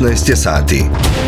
15 je sati.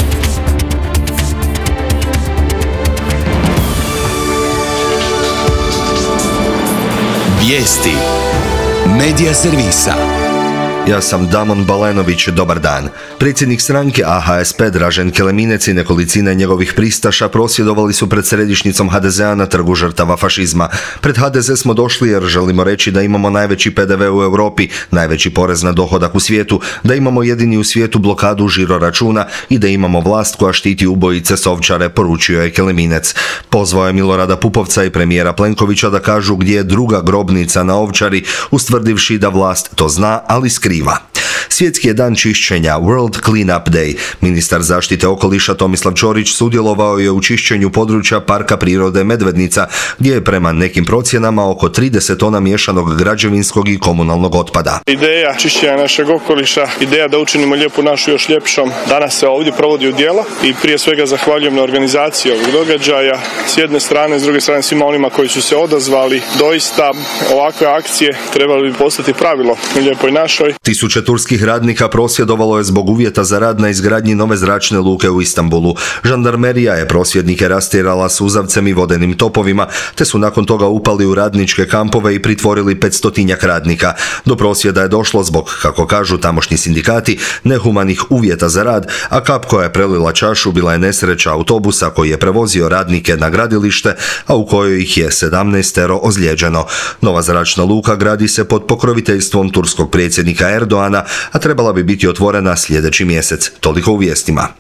Vijesti Medija servisa. Ja sam Damon Balenović, dobar dan. Predsjednik stranke AHSP Dražen Keleminec i nekolicina njegovih pristaša prosvjedovali su pred središnjicom HDZ-a na Trgu žrtava fašizma. Pred HDZ smo došli jer želimo reći da imamo najveći PDV u Europi, najveći porez na dohodak u svijetu, da imamo jedini u svijetu blokadu žiro računa i da imamo vlast koja štiti ubojice s Ovčare, poručio je Keleminec. Pozvao je Milorada Pupovca i premijera Plenkovića da kažu gdje je druga grobnica na Ovčari, ustvrdivši da vlast to zna, ali skriva. Svjetski je dan čišćenja, World Cleanup Day. Ministar zaštite okoliša Tomislav Ćorić sudjelovao je u čišćenju područja Parka prirode Medvednica, gdje je prema nekim procjenama oko 30 tona miješanog građevinskog i komunalnog otpada. Ideja čišćenja našeg okoliša, ideja da učinimo lijepu našu još ljepšom, danas se ovdje provodi u djelo i prije svega zahvaljujem na organizaciji ovog događaja. S jedne strane, s druge strane svima onima koji su se odazvali. Doista ovakve akcije trebali bi postati pravilo u lijepoj našoj. Tisuće turskih radnika prosvjedovalo je zbog uvjeta za rad na izgradnji nove zračne luke u Istanbulu. Žandarmerija je prosvjednike rastjerala suzavcem i vodenim topovima, te su nakon toga upali u radničke kampove i pritvorili 500 radnika. Do prosvjeda je došlo zbog, kako kažu tamošnji sindikati, nehumanih uvjeta za rad, a kap koja je prelila čašu bila je nesreća autobusa koji je prevozio radnike na gradilište, a u kojoj ih je 17 ozlijeđeno. Nova zračna luka gradi se pod pokroviteljstvom turskog predsjednika Erdoana, a trebala bi biti otvorena sljedeći mjesec. Toliko u vijestima.